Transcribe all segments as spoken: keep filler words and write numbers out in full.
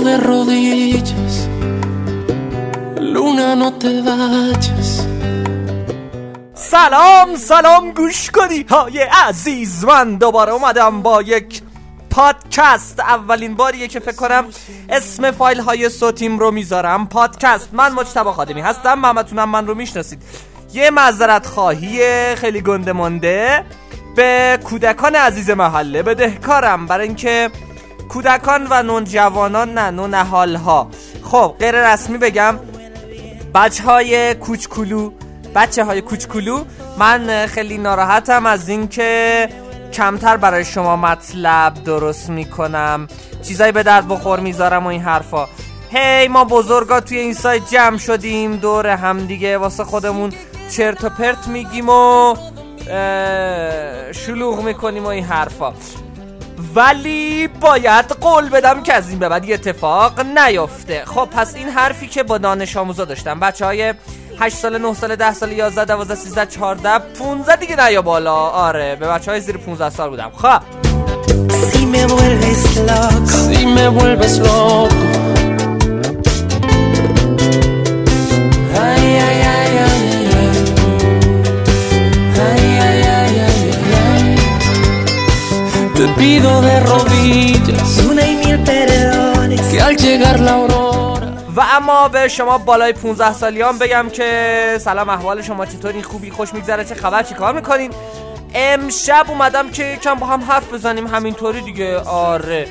de rodillas, luna no te vayas. سلام سلام گوش کنی های عزیز، من دوباره اومدم با یک پادکست. اولین باریه که فکر کنم اسم فایل های صوتیم رو میذارم پادکست. من مجتبی خادمی هستم، محمدتونم من رو میشناسید. یه معذرت خواهی خیلی گنده مانده به کودکان عزیز محله بدهکارم، برای اینکه کودکان و نوجوانان نه نونهال ها، خب غیر رسمی بگم بچه های کوچکولو بچه های کوچکولو من خیلی ناراحتم از اینکه کمتر برای شما مطلب درست میکنم، چیزایی به درد بخور میذارم و این حرفا. هی ما بزرگا توی این سایت جمع شدیم دور هم دیگه واسه خودمون چرت و پرت میگیم و شلوغ میکنیم و این حرفا، ولی باید قول بدم که از این به بعد اتفاق نیفته. خب پس این حرفی که با دانش آموزا داشتم، بچه های هشت ساله، نه ساله، ده ساله، یازده، دوازده، سیزده، چهارده، پونزده دیگه نه یا بالا، آره به بچه های زیر پونزده سال بودم. خب Si me vuelves loco, si me vuelves loco. Ay, ay, ay, ay, ay. Ay, ay, ay, ay, ay. Te pido de rodillas una y mil perdones que al llegar la aurora. و اما به شما بالای پونزده سالیان بگم که سلام، احوال شما چطوری؟ خوبی؟ خوش میگذره؟ چه خبر؟ چی کار میکنین؟ امشب اومدم که یکم با هم حرف بزنیم همینطوری دیگه. آره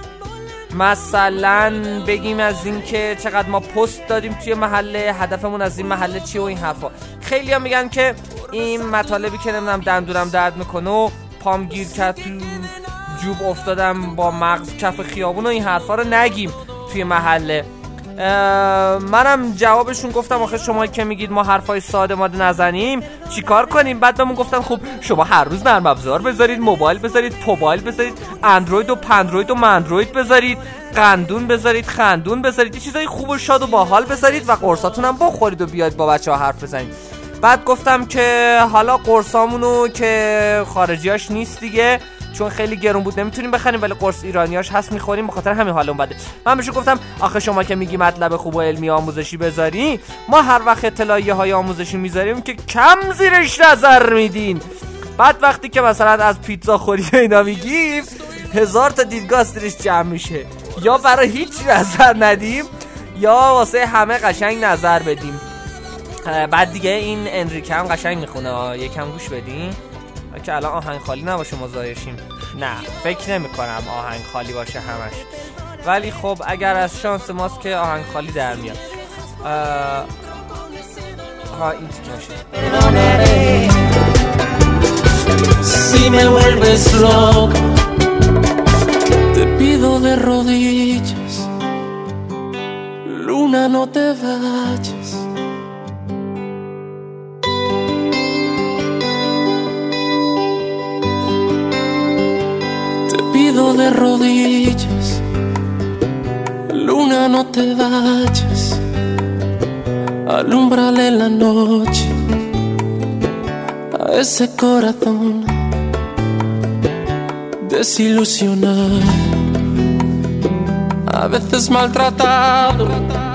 مثلا بگیم از این که چقدر ما پست دادیم توی محله، هدفمون از این محله چیه و این حرفا. خیلی ها میگن که این مطالبی که نمیدونم دندونم درد میکنه و پام گیر کرد تو جوب افتادم با مغز کف خیابون و این حرفا رو نگیم توی محله. منم جوابشون گفتم آخه شما که میگید ما حرفای ساده ماده نزنیم چیکار کنیم؟ بعد بهمون گفتن خب شما هر روز نرم افزار بذارید، موبایل بذارید، موبایل بذارید، اندروید و پندروید و مندروید بذارید، قندون بذارید، خندون بذارید، یه چیزای خوب و شاد و باحال بذارید و قرصاتون هم بخورید و بیاید با بچه‌ها حرف بزنید. بعد گفتم که حالا قرصامونو که خارجیاش نیست دیگه، چون خیلی گرون بود نمیتونیم بخریم، ولی قرص ایرانیاش هست میخوریم، بخاطر همین حالمون بده. من بهش گفتم آخه شما که میگی مطلب خوب و علمی آموزشی بذاری، ما هر وقت اطلاعیه های آموزشی میذاریم که کم زیرش نظر میدین. بعد وقتی که مثلا از پیتزا خوری اینا میگیم هزار تا دیدگاه زیرش جمع میشه، یا برای هیچ نظر ندیم یا واسه همه قشنگ نظر بدیم. بعد دیگه این انریکه هم قشنگ میخونه، یکم گوش بدین که الان آهنگ خالی نباشه مزایشیم. نه فکر نمی کنم آهنگ خالی باشه همش، ولی خب اگر از شانس ماست که آهنگ خالی در میاد. ها این تیکشه. Si me vuelves loco, te pido de rodillas, luna no te vayas. Pido de rodillas, luna no te vayas, alúmbrale la noche a ese corazón desilusionado, a veces maltratado.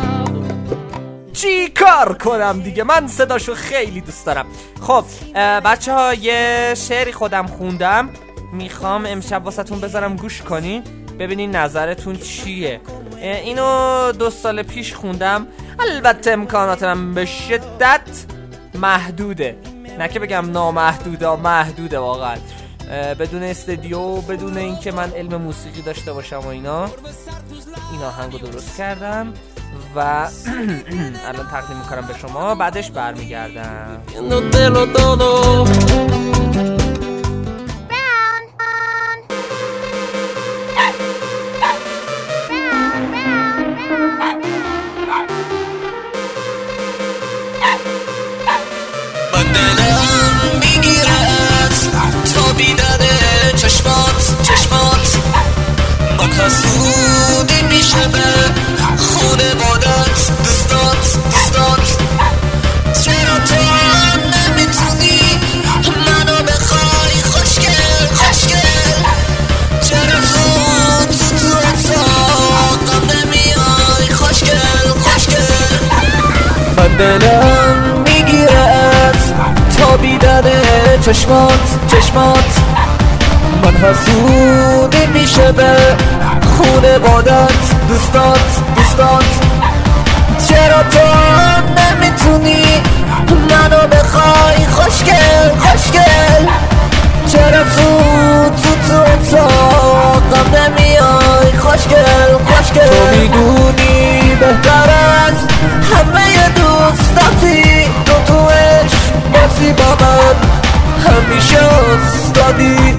چی کار کنم دیگه، من صداشو خیلی دوست دارم. خب بچه ها یه شعری خودم خوندم، میخوام امشب واسهتون بذارم گوش کنین ببینین نظرتون چیه. اینو دو سال پیش خوندم، البته امکاناتم به شدت محدوده، نه که بگم نامحدوده، محدوده واقعا، بدون استودیو، بدون اینکه من علم موسیقی داشته باشم و اینا. این آهنگو درست کردم و الان تقدیم میکنم به شما، بعدش برمیگردم. حسودی میشه به خونه بادت، دوستات دوستات چرا تو نمیتونی منو بخوای؟ دلم میگیره از تابیدن چشمات چشمات من حسودی میشه به خونه بادت دوستات دوستات چرا تو نمیتونی منو بخوای خوشگل خوشگل چرا تو تو تو اتاقم نمیای خوشگل خوشگل تو میدونی بهتر از همه دوستاتی تو تو عشق بازی با من همیشه استادی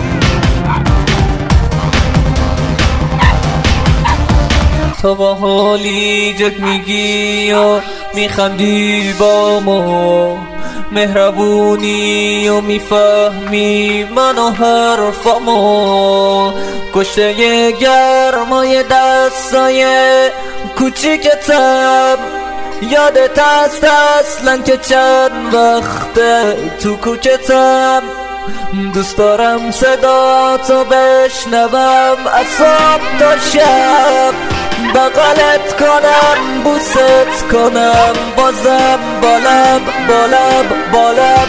تو با حالی جد میگی و میخندی با ما مهربونی و میفهمی من و حرفامو کشته گرمای دستای کوچیکتم یادت هست اصلا که چند وقته تو کوچتم دوست دارم صدا تو بشنوم از صبح تا شب بغلت کنم بوست کنم بازم بالب بالب بالب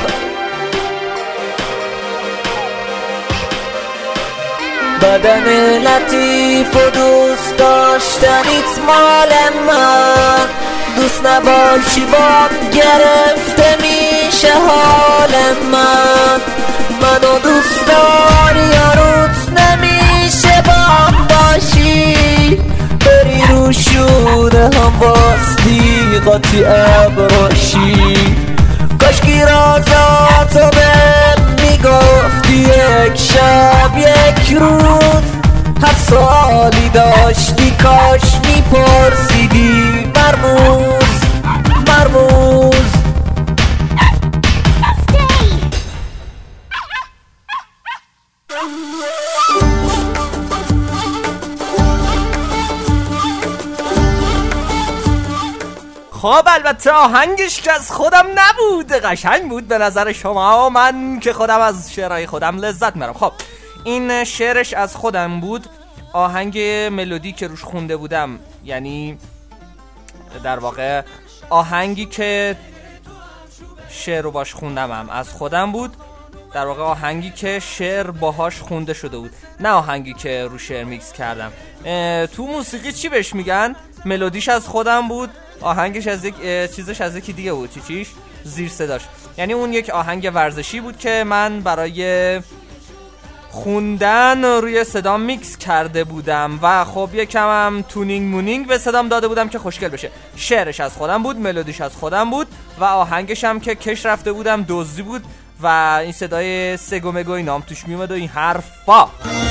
بدن لطیف و دوست داشتنیت مال من دوست نباشی بام گرفته میشه حال من منو دوست داری یاروت نمیشه بام باشی بری رو شونه هم باستی قاطی ابراشی کاشکی رازاتو به میگفتی یک شب یک روز هر سالی داشتی کاش میپرسیدی مرموز مرموز خب البته آهنگش که از خودم نبود قشنگ بود به نظر شما من که خودم از شعرهای خودم لذت میبرم. خب این شعرش از خودم بود آهنگ ملودی که روش خونده بودم یعنی در واقع آهنگی که شعر رو باش خوندم هم از خودم بود در واقع آهنگی که شعر باهاش خونده شده بود نه آهنگی که رو شعر میکس کردم. تو موسیقی چی بهش میگن؟ ملودیش از خودم بود آهنگش از یک چیزش از یکی دیگه بود چی چیش زیر صداش یعنی اون یک آهنگ ورزشی بود که من برای خوندن روی صدام میکس کرده بودم و خب یکم هم تونینگ مونینگ به صدام داده بودم که خوشگل بشه. شعرش از خودم بود ملودیش از خودم بود و آهنگش هم که کش رفته بودم دزدی بود و این صدای سگو مگو اینام توش میومد و این حرفا.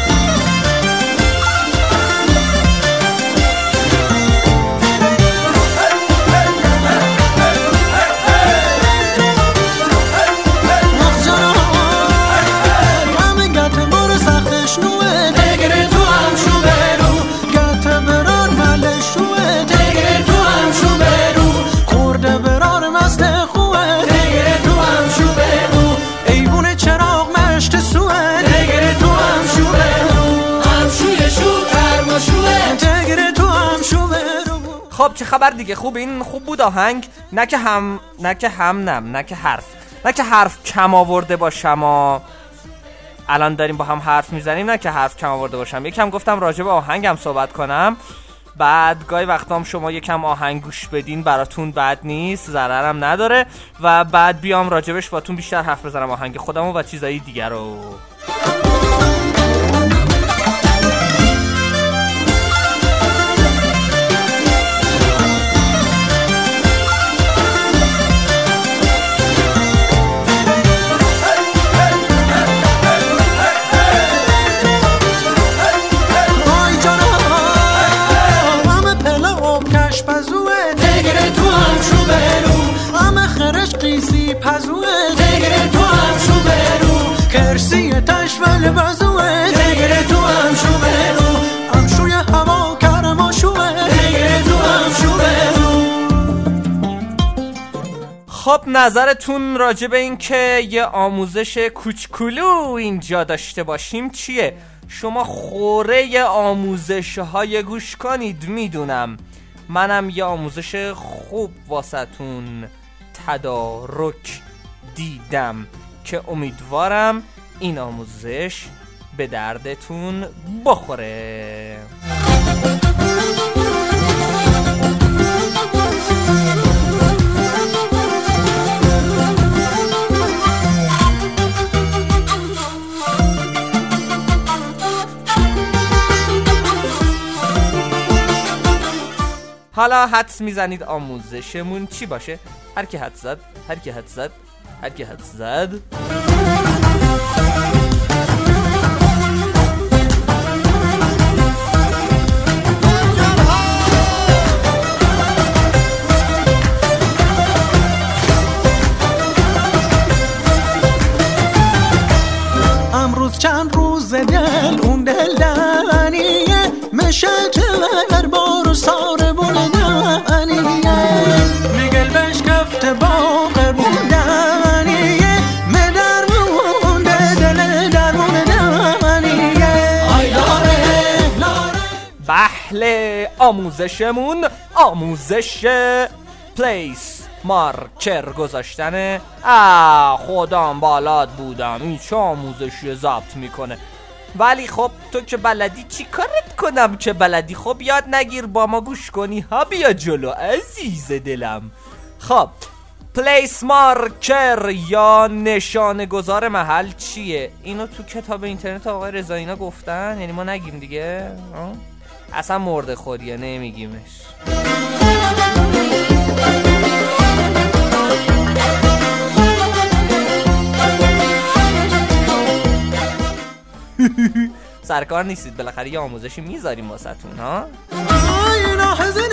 خب چه خبر دیگه خوب این خوب بود آهنگ نه که هم نه که هم نم نه که حرف نه که حرف کم آورده باشم و الان داریم با هم حرف میزنیم نه که حرف کم آورده باشم یکم گفتم راجع به آهنگم صحبت کنم بعد گاهی وقتا هم شما یکم آهنگ گوش بدین براتون بد نیست ضررم نداره و بعد بیام راجبش باتون بیشتر حرف بزنم آهنگ خودمو و چیزایی دیگر رو. پزوه تگره تو هم شو برو کرسی تشول بزوه تگره تو هم شو برو همشوی هوا کرما شوه تگره تو هم شو برو. خب نظرتون راجع به این که یه آموزش کوچکولو اینجا داشته باشیم چیه؟ شما خوره آموزش های گوش کنید میدونم منم یه آموزش خوب واسهتون تدارک دیدم که امیدوارم این آموزش به دردتون بخوره. حالا حدس میزنید آموزشمون چی باشه؟ هر کی حدس زد، هر کی حدس زد، هر کی حدس زد. امروز چند روز دل اون دل دنیه میشه که بر بارو ساره بولدنیه میگل بش کفت باقر بولدنیه مدر مونده دل در بولدنیه آی لاره لاره. بحله آموزشمون آموزش پلیس مارکر گذاشتنه. آه خودم بالات بودم این چه آموزشی ضبط میکنه. ولی خب تو که بلدی چی کارت کنم که بلدی؟ خب یاد نگیر با ما گوش کنی ها. بیا جلو عزیز دلم. خب پلیس مارکر یا نشانه گذار محل چیه؟ اینو تو کتاب اینترنت آقای رضایینا گفتن، یعنی ما نگیم دیگه؟ اصلا مرده خوریه نمیگیمش. سرکار نیستید، بالاخره یه آموزشی میذاریم واسهتون ها. آی ناحزن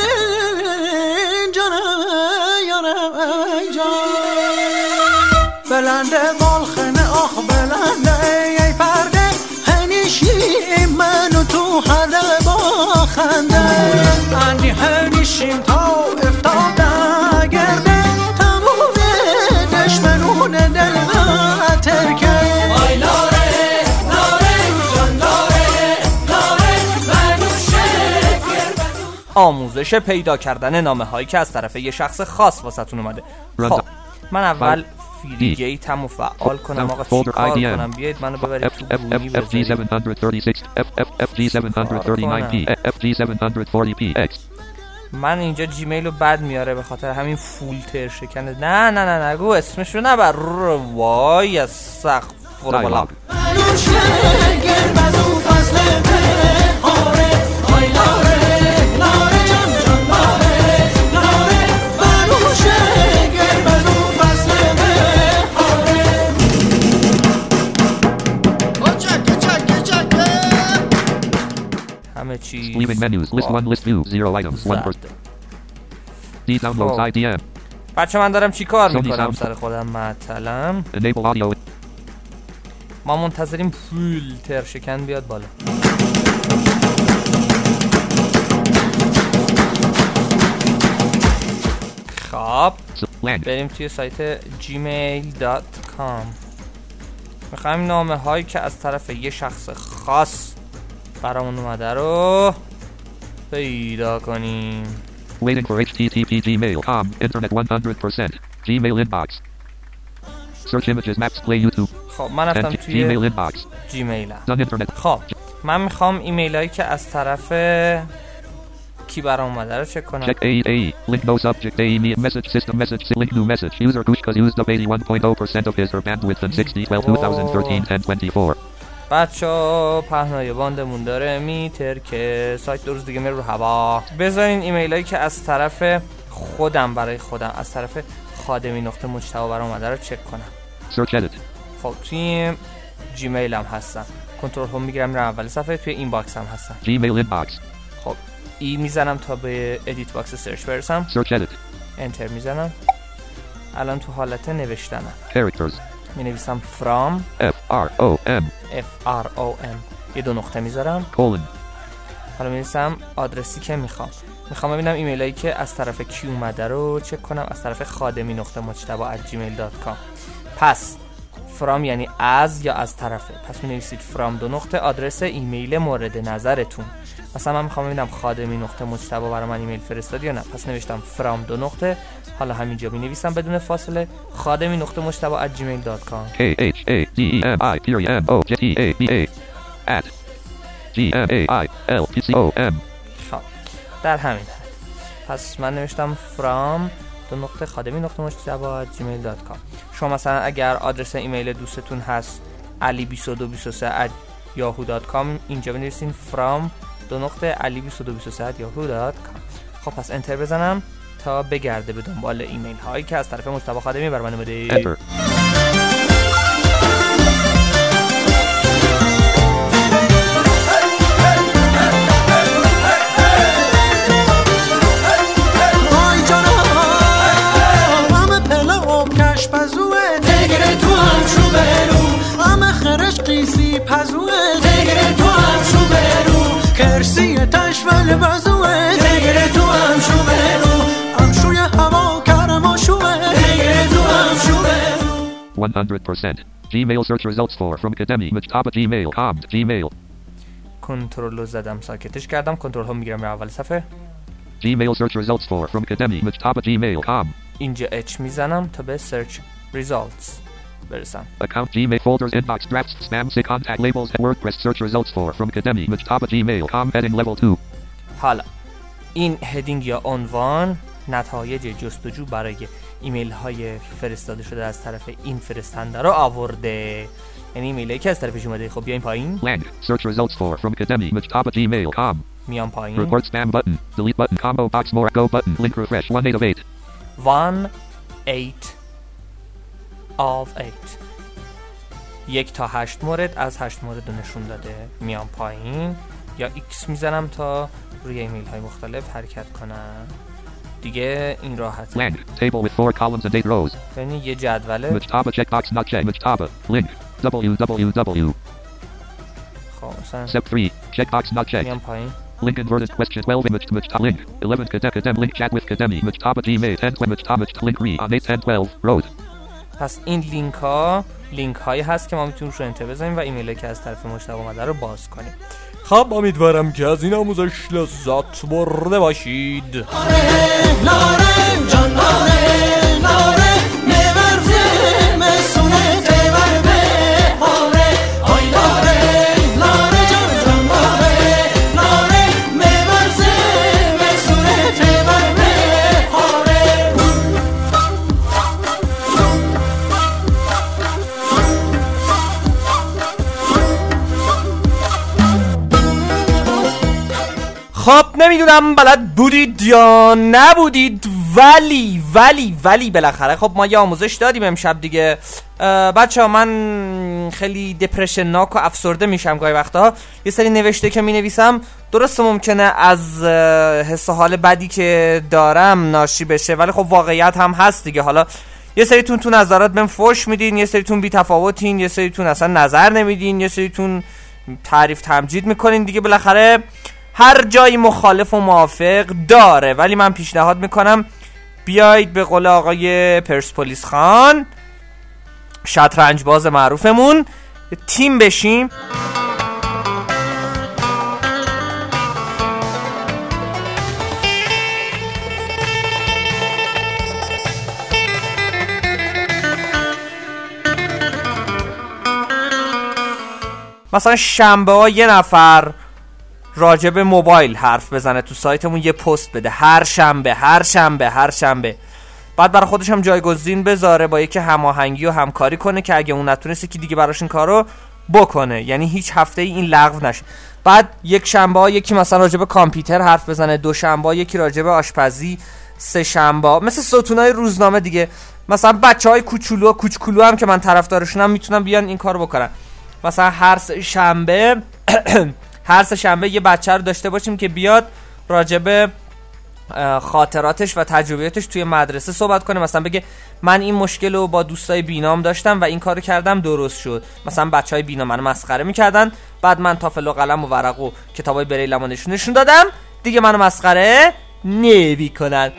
جانم یارم جان بلنده بالخنه آخ بلنده ای پرده هنیشی منو تو حده با خنده اندی هنیشیم تا افتاده گرده تموم دشمنون دل من ترکه. آی لاره آموزش پیدا کردن نامه هایی که از طرف یه شخص خاص واسهتون اومده. خب من اول فیلگیت هم فعال کنم. آقا چی کار کنم؟ بیایید منو ببرید تو بونی بذارید. من اینجا جیمیل رو بد میاره به خاطر همین فولتر شکنه. نه نه نه نگو اسمشو نبر. وای استغفر الله. همه چیز leaving menus list one list view zero items one first D downloads I D M. بچه من دارم چی کار میکنم سر خودم مثلا enable audio. ما منتظریم فیلتر شکن بیاد بالا. خب بریم توی سایت جیمیل دات کام. میخوایم نامه هایی که از طرف یه شخص خاص برامون اومده رو پیدا کنیم. Waiting for H T T P Gmail dot com internet one hundred percent Gmail inbox search images maps play YouTube. خب من رفتم توی Gmail inbox جیمیل. done internet. خب من میخوام ایمیل هایی که از طرف کی برام اومده رو چک کنم. Check A A link no subject A me message system message link new message user Kushka used up eighty-one point zero percent of his or bandwidth and sixty twelve twenty thirteen ten twenty-four. بچه پهنای باندمون داره میتر که سایت دو روز دیگه میره رو هوا. بذارین ایمیل هایی که از طرف خودم برای خودم از طرف خادمی نقطه مجتبی برام اومده رو چک کنم. Search edit. خب توی جیمیل هم هستم. کنترل هم میگیرم میرم اول صفحه. توی این باکس هم هستم. Gmail inbox. خب ای میزنم تا به ادیت باکس سرچ برسم. Search edit. انتر میزنم. الان تو حالت نوشتنم. Characters. می نویسم from F R O M F R O M یه دو نقطه میذارم. colon. حالا می نویسم آدرسی که میخوام. میخوام ببینم ایمیل هایی که از طرف کی اومده رو چک کنم. از طرف خادمی نقطه مجتبی ات جیمیل دات کام. پس فرام یعنی از یا از طرفه. پس می نویسید فرام دو نقطه آدرس ایمیل مورد نظرتون. مثلا من میخوام ببینم خادمی نقطه مجتبی برای من ایمیل فرستاد یا نه. پس نوشتم فرام دو نقطه، حالا همینجا می نویسم بدون فاصله خادمی نقطه مجتبی ات جیمیل دات کام. K H A D E M I period M O J T A B A at G M A I L P C O M. خب در همین حد. پس من نوشتم فرام دو نقطه خادمی نقطه مجتبی ات جیمیل دات کام. شما مثلا اگر آدرس ایمیل دوستتون هست علی بیست و دو بیست و سه ات یاهو دات کام، اینجا بنویسین فرام دو نقطه علی بیست و دو بیست و سه ات یاهو دات کام. خب پس انتر بزنم تا بگرده به دنبال ایمیل هایی که از طرف مجتبی خادمی بر من اومده. Enter. قیسی پزوه تگر تو هم شو برو کرسی تشول بزوه تگر تو هم شو برو امشوی هوا کرما شوه تگر تو هم شو برو. one hundred percent Gmail search results for from Kademi Mujtaba Gmail com Gmail. کنترل رو زدم ساکتش کردم، کنترل هم میگیرم به اول صفحه. Gmail search results for from Kademi Mujtaba Gmail com. اینجا اچ میزنم تا به search results برسم. Account Gmail folders inbox drafts spam say contact labels and WordPress search results for from Kademi Mujtaba Gmail com heading level two. حالا این هدینگ یا عنوان نتایج جستجو برای ایمیل های فرستاده شده از طرف این فرستنده رو آورده، یعنی ایمیلی که از طرفش اومده. خب بیایم پایین. Lang search results for from Kademi Mujtaba Gmail com. میام پایین. Report spam button delete button combo box more go button link refresh one eight of eight. one eight of eight. یک تا هشت مورد از هشت مورد نشون داده. میام پایین یا ایکس میزنم تا روی ایمیل های مختلف حرکت کنم. دیگه این راحته. Lang table with four columns and eight rows. یعنی یه جدوله. Mujtaba checkbox not check Mujtaba link www. خب مثلا Step three checkbox not checked. میام پایین. Link inverted question twelve image to Mujtaba link eleven Kadem Kadem link chat with Kademi Mujtaba Gmail ten Mujtaba link re on eight ten twelve road. پس این لینک ها لینک هایی هست که ما میتونیم رو انتر بزنیم و ایمیلی که از طرف مجتبی اومده رو باز کنیم. خب امیدوارم که از این آموزش لذت برده باشید. لاره لاره جان لاره لاره میورزه مسونه تیور به هاره آی لاره لاره جان جان لاره لاره میورزه مسونه تیور به هاره. خب نمیدونم بلد بودید یا نبودید، ولی ولی ولی بالاخره خب ما یه آموزش دادیم امشب دیگه. بچه ها من خیلی دپرشن ناک و افسرده میشم گاهی وقتا. یه سری نوشته که می نویسم درسته ممکنه از حس و حال بدی که دارم ناشی بشه، ولی خب واقعیت هم هست دیگه. حالا یه سریتون تو نظرات بهم فوش میدین، یه سریتون بی تفاوتین، یه سریتون اصلا نظر نمیدین، یه سریتون تعریف تمجید میکنین دیگه. بالاخره هر جایی مخالف و موافق داره، ولی من پیشنهاد میکنم بیایید به قول آقای پرسپولیس خان شطرنج باز معروفمون تیم بشیم. مثلا شنبه ها یه نفر راجب موبایل حرف بزنه تو سایتمون، یه پست بده هر شنبه هر شنبه هر شنبه، بعد برای خودش هم جایگزین بذاره با یکی هماهنگی و همکاری کنه که اگه اون نتونسته که دیگه براش این کارو بکنه، یعنی هیچ هفته ای این لغو نشه. بعد یک شنبه ها یکی مثلا راجب کامپیوتر حرف بزنه، دو شنبه ها یکی راجب آشپزی، سه شنبه ها مثل ستونای روزنامه دیگه. مثلا بچهای کوچولو کوچولو هم که من طرفدارشونم میتونن بیان این کارو بکنن. مثلا هر شنبه هر سه شنبه یه بچه رو داشته باشیم که بیاد راجب خاطراتش و تجربیاتش توی مدرسه صحبت کنه. مثلا بگه من این مشکل رو با دوستای بینام داشتم و این کارو کردم درست شد. مثلا بچهای بینا منو مسخره میکردن، بعد من تافل و قلم و ورق و کتابای بریلمو نشون دادم، دیگه منو مسخره نمیکنن.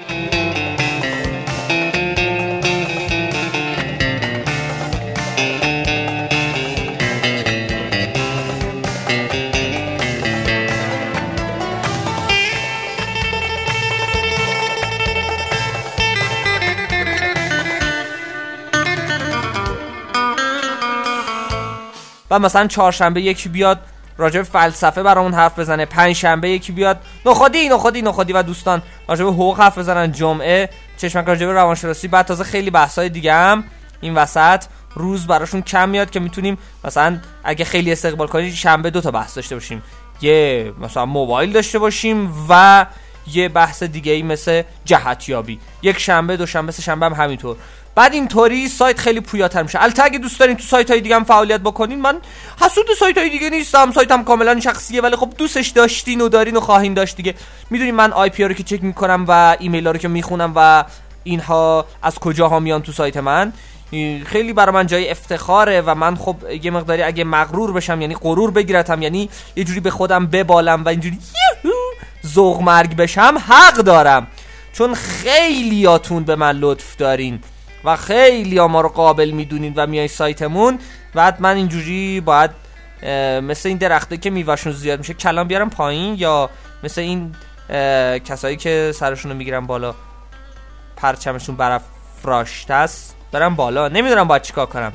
و مثلا چهارشنبه یکی بیاد راجع به فلسفه برامون حرف بزنه، پنج شنبه یکی بیاد نخودی نخودی نخودی و دوستان راجع به حقوق حرف بزنن، جمعه چشمک راجع به روانشناسی، بعد تازه خیلی بحث‌های دیگه هم این وسط روز براشون کم میاد که میتونیم مثلا اگه خیلی استقبال کنید شنبه دو تا بحث داشته باشیم، یه مثلا موبایل داشته باشیم و یه بحث دیگه ای مثل جهتیابی، یک شنبه دو شنبه سه شنبه هم همینطور. بعد اینطوری سایت خیلی پویاتر میشه. البته اگه دوست دارین تو سایت های دیگه هم فعالیت بکنین، من حسود سایت های دیگه نیستم، سایتم کاملا شخصیه، ولی خب دوستش داشتین و دارین و خواهین داشت دیگه. میدونین من آی پی ها رو که چک میکنم و ایمیل ها رو که میخونم و اینها از کجاها میان تو سایت من، خیلی برای من جای افتخاره و من خب یه مقداری اگه مغرور بشم، یعنی غرور بگیرتم، یعنی یه جوری به خودم ببالم و اینجوری ذوق مرگ بشم، حق دارم، چون خیلیاتون به من لطف دارین و خیلی ها ما رو قابل میدونین و میای سایتمون. بعد من اینجوری باید مثل این درخته که میوهشون زیاد میشه کلام بیارم پایین، یا مثل این کسایی که سرشون رو میگیرن بالا پرچمشون برافراشته است برم بالا، نمیدونم باید چیکار کنم.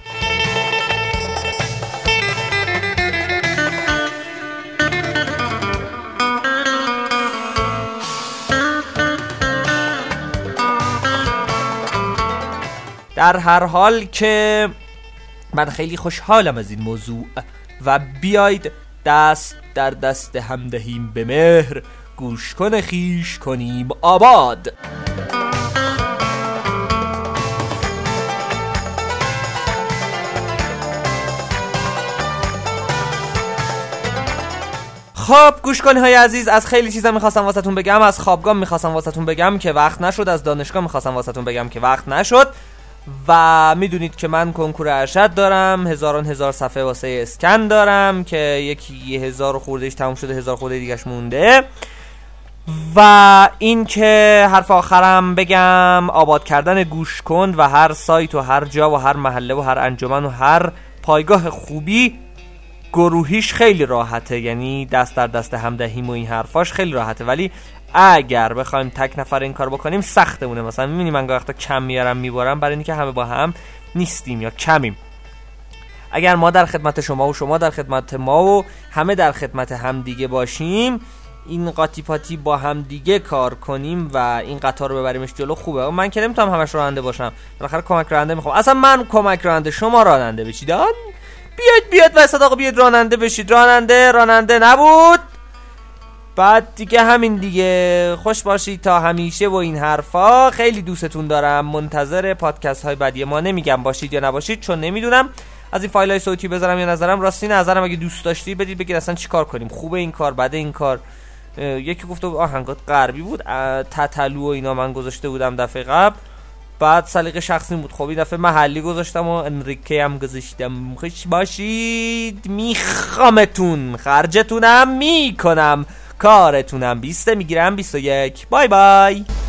در هر حال که من خیلی خوشحالم از این موضوع و بیاید دست در دست هم دهیم به مهر، گوش کن خیش کنیم آباد. خب گوش کنی های عزیز، از خیلی چیزا میخواستم واسهتون بگم، از خوابگاه میخواستم واسهتون بگم که وقت نشد، از دانشگاه میخواستم واسهتون بگم که وقت نشد، و میدونید که من کنکور ارشد دارم، هزاران هزار صفحه واسه اسکن دارم که یکی هزار خوردهش تموم شده، هزار خورده دیگهش مونده. و این که حرف آخرم بگم، آباد کردن گوش کن و هر سایت و هر جا و هر محله و هر انجمن و هر پایگاه خوبی گروهیش خیلی راحته، یعنی دست در دست هم دهیم و این حرفاش خیلی راحته، ولی اگر بخوایم تک نفر این کار بکنیم سختمونه. مثلا میبینی من گاهی وقتا کم میارم میبارم برای اینکه همه با هم نیستیم یا کمیم. اگر ما در خدمت شما و شما در خدمت ما و همه در خدمت هم دیگه باشیم، این قاطی پاتی با هم دیگه کار کنیم و این قطار رو ببریمش جلو، خوبه. من که نمیتونم همش راننده باشم، بالاخره کمک راننده میخوام. اصلا من کمک راننده، شما راننده بشید. بیاید بیاید وسط آقا، بیاید راننده بشید. راننده راننده نبود. بعد دیگه همین دیگه، خوش باشید تا همیشه و این حرفا. خیلی دوستتون دارم، منتظر پادکست های بعدی ما. نمیگم باشید یا نباشید چون نمیدونم از این فایل های صوتی بذارم یا نذارم. راستی نظرم اگه دوست داشتی بدید بگید اصلا چی کار کنیم، خوبه این کار، بده این کار. یکی گفته آهنگات غربی بود، تتلو و اینا من گذاشته بودم دفعه قبل، بعد سلیقه شخصی بود. خب این دفعه محلی گذاشتم و انریکه هم گذاشتم. خوش باشید، میخوامتون، خرجتونم میکنم، کارتونم بیسته میگیرم بیست و یک. بای بای.